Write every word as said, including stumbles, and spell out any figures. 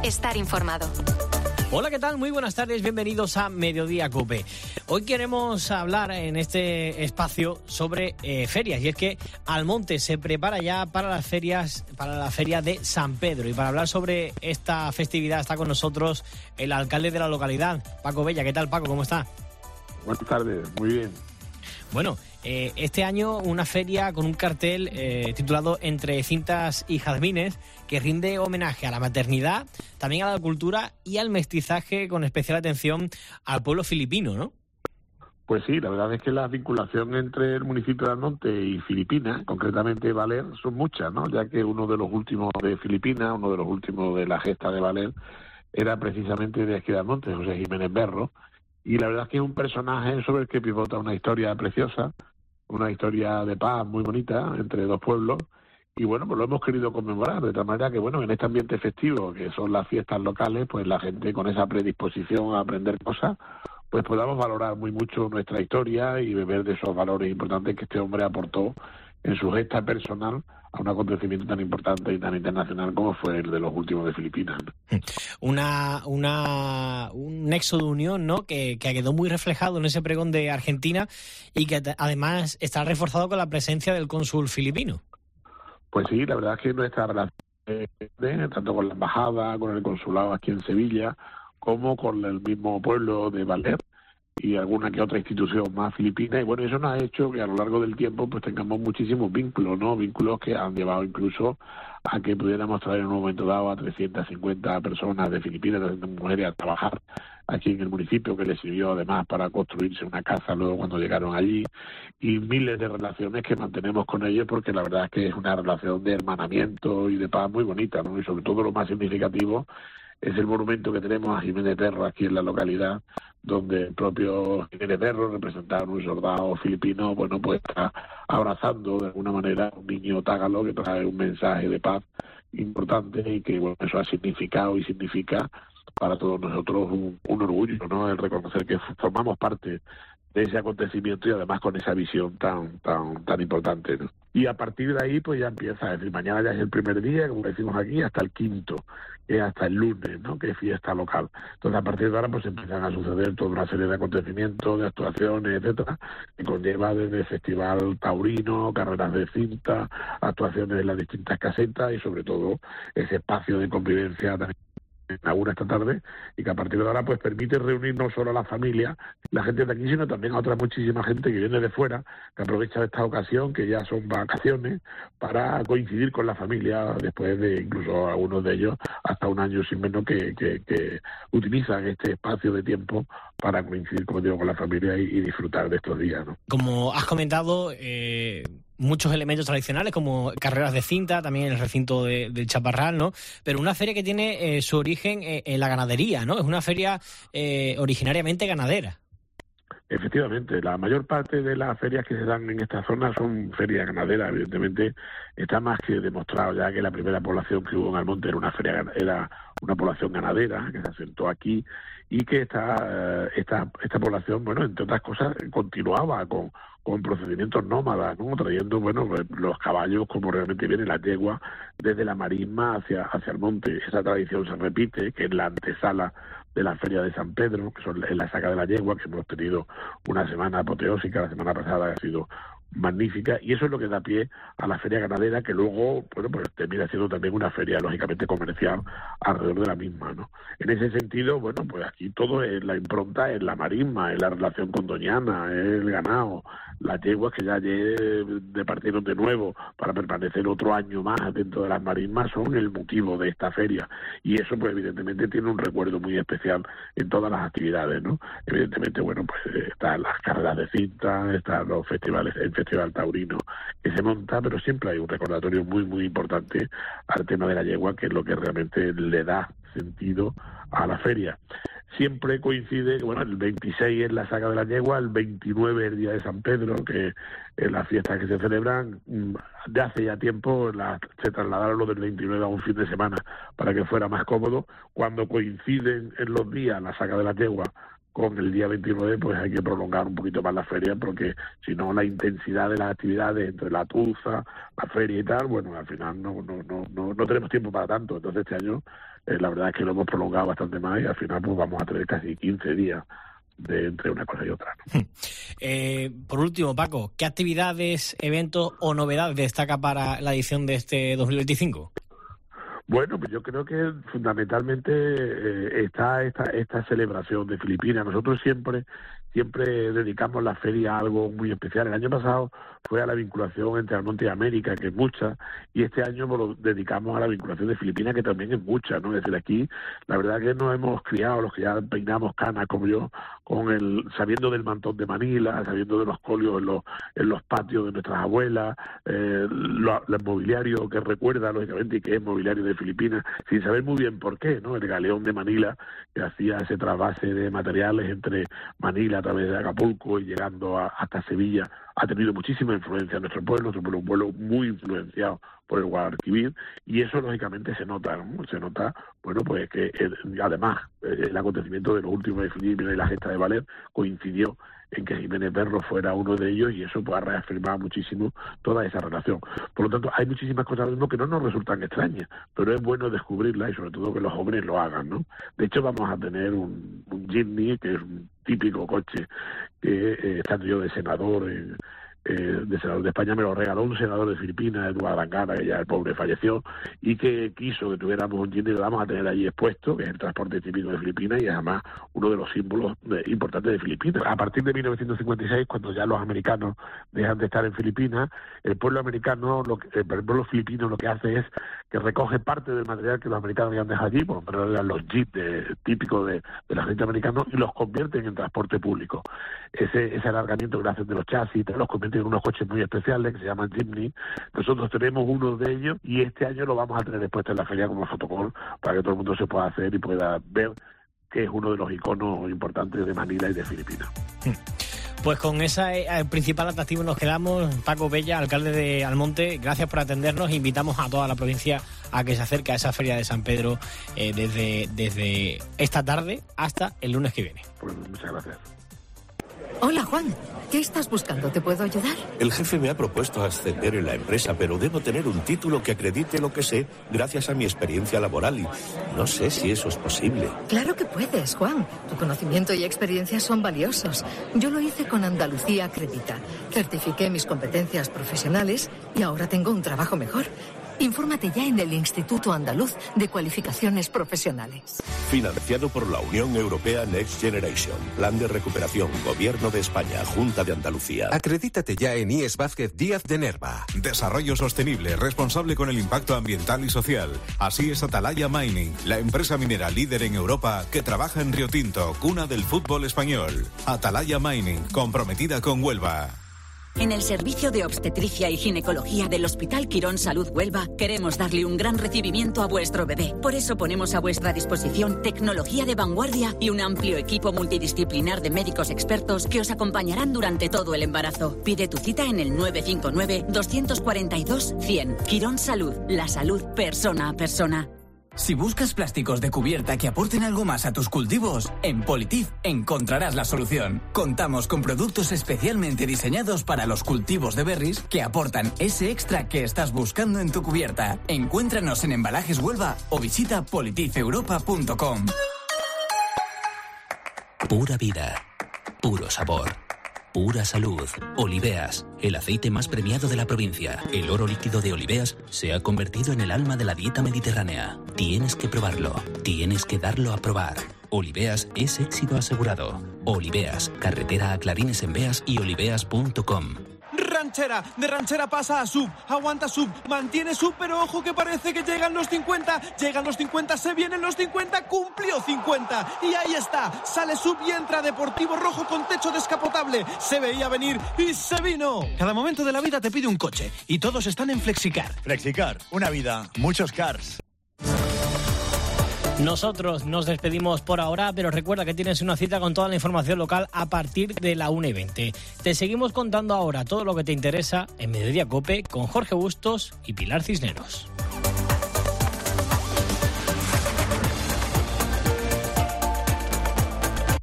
estar informado. Hola, ¿qué tal? Muy buenas tardes, bienvenidos a Mediodía COPE. Hoy queremos hablar en este espacio sobre eh, ferias, y es que Almonte se prepara ya para las ferias, para la feria de San Pedro, y para hablar sobre esta festividad está con nosotros el alcalde de la localidad, Paco Bella. ¿Qué tal, Paco? ¿Cómo está? Buenas tardes, muy bien. Bueno, eh, este año una feria con un cartel eh, titulado Entre cintas y jazmines, que rinde homenaje a la maternidad, también a la cultura y al mestizaje, con especial atención al pueblo filipino, ¿no? Pues sí, la verdad es que la vinculación entre el municipio de Almonte y Filipinas, concretamente Valer, son muchas, ¿no? Ya que uno de los últimos de Filipinas, uno de los últimos de la gesta de Valer, era precisamente de aquí de Almonte, José Jiménez Berro, y la verdad es que es un personaje sobre el que pivota una historia preciosa, una historia de paz muy bonita entre dos pueblos, y bueno, pues lo hemos querido conmemorar, de tal manera que bueno, en este ambiente festivo, que son las fiestas locales, pues la gente con esa predisposición a aprender cosas, pues podamos valorar muy mucho nuestra historia y beber de esos valores importantes que este hombre aportó en su gesta personal a un acontecimiento tan importante y tan internacional como fue el de los últimos de Filipinas. Una, una, un nexo de unión, ¿no?, que, que quedó muy reflejado en ese pregón de Argentina y que además está reforzado con la presencia del cónsul filipino. Pues sí, la verdad es que nuestra relación, eh, tanto con la embajada, con el consulado aquí en Sevilla, como con el mismo pueblo de Valer y alguna que otra institución más filipina, y bueno, eso nos ha hecho que a lo largo del tiempo pues tengamos muchísimos vínculos, ¿no? Vínculos que han llevado incluso a que pudiéramos traer en un momento dado a trescientas cincuenta personas de Filipinas, trescientas mujeres, a trabajar aquí en el municipio, que les sirvió además para construirse una casa luego cuando llegaron allí, y miles de relaciones que mantenemos con ellos, porque la verdad es que es una relación de hermanamiento y de paz muy bonita, ¿no? Y sobre todo lo más significativo es el monumento que tenemos a Jiménez Berro aquí en la localidad, donde el propio Jiménez Berro, representado en un soldado filipino, bueno, pues está abrazando de alguna manera a un niño tágalo que trae un mensaje de paz importante, y que bueno, eso ha significado y significa para todos nosotros un, un orgullo, ¿no? El reconocer que formamos parte de ese acontecimiento y además con esa visión tan tan tan importante, ¿no? Y a partir de ahí pues ya empieza, es decir, mañana ya es el primer día, como decimos aquí, hasta el quinto, que es hasta el lunes, ¿no?, que es fiesta local. Entonces a partir de ahora pues empiezan a suceder toda una serie de acontecimientos, de actuaciones, etcétera, que conlleva desde el festival taurino, carreras de cinta, actuaciones en las distintas casetas y sobre todo ese espacio de convivencia también inaugura esta tarde, y que a partir de ahora pues permite reunir no solo a la familia, la gente de aquí, sino también a otra muchísima gente que viene de fuera, que aprovecha esta ocasión, que ya son vacaciones, para coincidir con la familia, después de incluso algunos de ellos hasta un año sin menos que, que, que utilizan este espacio de tiempo para coincidir, como digo, con la familia y, y disfrutar de estos días, ¿no? Como has comentado, eh, muchos elementos tradicionales como carreras de cinta, también en el recinto de, del Chaparral, ¿no? Pero una feria que tiene eh, su origen eh, en la ganadería, ¿no? Es una feria eh, originariamente ganadera. Efectivamente, la mayor parte de las ferias que se dan en esta zona son ferias ganaderas. Evidentemente está más que demostrado ya que la primera población que hubo en Almonte era una feria, era una población ganadera que se asentó aquí, y que esta esta esta población, bueno, entre otras cosas, continuaba con con procedimientos nómadas, ¿no?, trayendo, bueno, los caballos como realmente viene la yegua desde la marisma hacia hacia el monte. Esa tradición se repite, que en la antesala de la feria de San Pedro, que son en la saca de la yegua, que hemos tenido una semana apoteósica, la semana pasada ha sido magnífica, y eso es lo que da pie a la feria ganadera, que luego, bueno, pues termina siendo también una feria lógicamente comercial alrededor de la misma, ¿no? En ese sentido, bueno, pues aquí todo es la impronta, es la marisma, es la relación con Doñana, es el ganado, las yeguas que ya departieron de nuevo para permanecer otro año más dentro de las marismas, son el motivo de esta feria, y eso pues evidentemente tiene un recuerdo muy especial en todas las actividades, ¿no? Evidentemente, bueno, pues están las carreras de cinta, están los festivales, el festival taurino que se monta, pero siempre hay un recordatorio muy muy importante al tema de la yegua, que es lo que realmente le da sentido a la feria. Siempre coincide que, bueno, el veintiséis es la saca de la yegua, el veintinueve es el día de San Pedro, que es las fiestas que se celebran. De hace ya tiempo la, se trasladaron lo del veintinueve a un fin de semana para que fuera más cómodo. Cuando coinciden en los días la saca de la yegua con el día veintinueve, pues hay que prolongar un poquito más la feria, porque si no la intensidad de las actividades entre la tuza, la feria y tal, bueno, al final no no no no, no tenemos tiempo para tanto. Entonces este año eh, la verdad es que lo hemos prolongado bastante más y al final pues vamos a tener casi quince días de entre una cosa y otra, ¿no? Eh, por último, Paco, ¿qué actividades, eventos o novedades destaca para la edición de este dos mil veinticinco? Bueno, pues yo creo que fundamentalmente eh, está esta esta celebración de Filipinas. Nosotros siempre siempre dedicamos la feria a algo muy especial. El año pasado fue a la vinculación entre Almonte y América, que es mucha, y este año pues, lo dedicamos a la vinculación de Filipinas, que también es mucha, ¿no? Es decir, aquí la verdad que nos hemos criado, los que ya peinamos canas como yo, con el sabiendo del mantón de Manila, sabiendo de los colios en los, en los patios de nuestras abuelas, eh, lo, el mobiliario que recuerda, lógicamente, y que es mobiliario de Filipinas, sin saber muy bien por qué, ¿no? El galeón de Manila, que hacía ese trasvase de materiales entre Manila a través de Acapulco y llegando a, hasta Sevilla, ha tenido muchísima influencia en nuestro pueblo, nuestro pueblo es un pueblo muy influenciado por el Guadalquivir, y eso lógicamente se nota, ¿no? Se nota, bueno, pues que el, además el acontecimiento de los últimos de Filipinas y la gesta de Valer coincidió en que Jiménez Berro fuera uno de ellos, y eso pues, ha reafirmado muchísimo toda esa relación. Por lo tanto, hay muchísimas cosas mismo que no nos resultan extrañas, pero es bueno descubrirlas y sobre todo que los jóvenes lo hagan, ¿no? De hecho, vamos a tener un, un Jimny, que es un típico coche que, eh, estando yo de senador en... Eh, de senador de España, me lo regaló un senador de Filipinas, Eduardo Arangara, que ya el pobre falleció, y que quiso que tuviéramos un Jimny, que lo vamos a tener allí expuesto, que es el transporte típico de Filipinas y además uno de los símbolos de, importantes de Filipinas. A partir de mil novecientos cincuenta y seis, cuando ya los americanos dejan de estar en Filipinas, el pueblo americano, lo que, el pueblo filipino lo que hace es que recoge parte del material que los americanos habían dejado allí, por ejemplo, eran los jeeps de, típicos de, de la gente americana, y los convierten en transporte público. Ese, ese alargamiento que hacen de los chasis, los convierten en unos coches muy especiales que se llaman Jimny. Nosotros tenemos uno de ellos y este año lo vamos a tener expuesto en la feria como fotocall para que todo el mundo se pueda hacer y pueda ver que es uno de los iconos importantes de Manila y de Filipinas. Pues con ese eh, principal atractivo nos quedamos. Paco Bella, alcalde de Almonte, gracias por atendernos. Invitamos a toda la provincia a que se acerque a esa feria de San Pedro eh, desde, desde esta tarde hasta el lunes que viene. Pues muchas gracias. Hola, Juan. ¿Qué estás buscando? ¿Te puedo ayudar? El jefe me ha propuesto ascender en la empresa, pero debo tener un título que acredite lo que sé gracias a mi experiencia laboral y no sé si eso es posible. Claro que puedes, Juan. Tu conocimiento y experiencia son valiosos. Yo lo hice con Andalucía Acredita. Certifiqué mis competencias profesionales y ahora tengo un trabajo mejor. Infórmate ya en el Instituto Andaluz de Cualificaciones Profesionales. Financiado por la Unión Europea Next Generation. Plan de recuperación. Gobierno de España. Junta de Andalucía. Acredítate ya en I E S Vázquez Díaz de Nerva. Desarrollo sostenible, responsable con el impacto ambiental y social. Así es Atalaya Mining, la empresa minera líder en Europa que trabaja en Río Tinto, cuna del fútbol español. Atalaya Mining, comprometida con Huelva. En el Servicio de Obstetricia y Ginecología del Hospital Quirón Salud Huelva queremos darle un gran recibimiento a vuestro bebé. Por eso ponemos a vuestra disposición tecnología de vanguardia y un amplio equipo multidisciplinar de médicos expertos que os acompañarán durante todo el embarazo. Pide tu cita en el nueve cinco nueve, dos cuatro dos, cien. Quirón Salud, la salud persona a persona. Si buscas plásticos de cubierta que aporten algo más a tus cultivos, en Politif encontrarás la solución. Contamos con productos especialmente diseñados para los cultivos de berries que aportan ese extra que estás buscando en tu cubierta. Encuéntranos en Embalajes Huelva o visita politif europa punto com. Pura vida, puro sabor, pura salud. Oliveas, el aceite más premiado de la provincia. El oro líquido de Oliveas se ha convertido en el alma de la dieta mediterránea. Tienes que probarlo, tienes que darlo a probar. Oliveas es éxito asegurado. Oliveas, carretera a Clarines en Beas y oliveas punto com. Ranchera, de ranchera pasa a sub, aguanta sub, mantiene sub, pero ojo que parece que llegan los cincuenta, llegan los cincuenta, se vienen los cincuenta, cumplió cincuenta, y ahí está, sale sub y entra Deportivo Rojo con techo descapotable, se veía venir y se vino. Cada momento de la vida te pide un coche, y todos están en Flexicar. Flexicar, una vida, muchos cars. Nosotros nos despedimos por ahora, pero recuerda que tienes una cita con toda la información local a partir de la una y veinte. Te seguimos contando ahora todo lo que te interesa en Mediodía COPE con Jorge Bustos y Pilar Cisneros.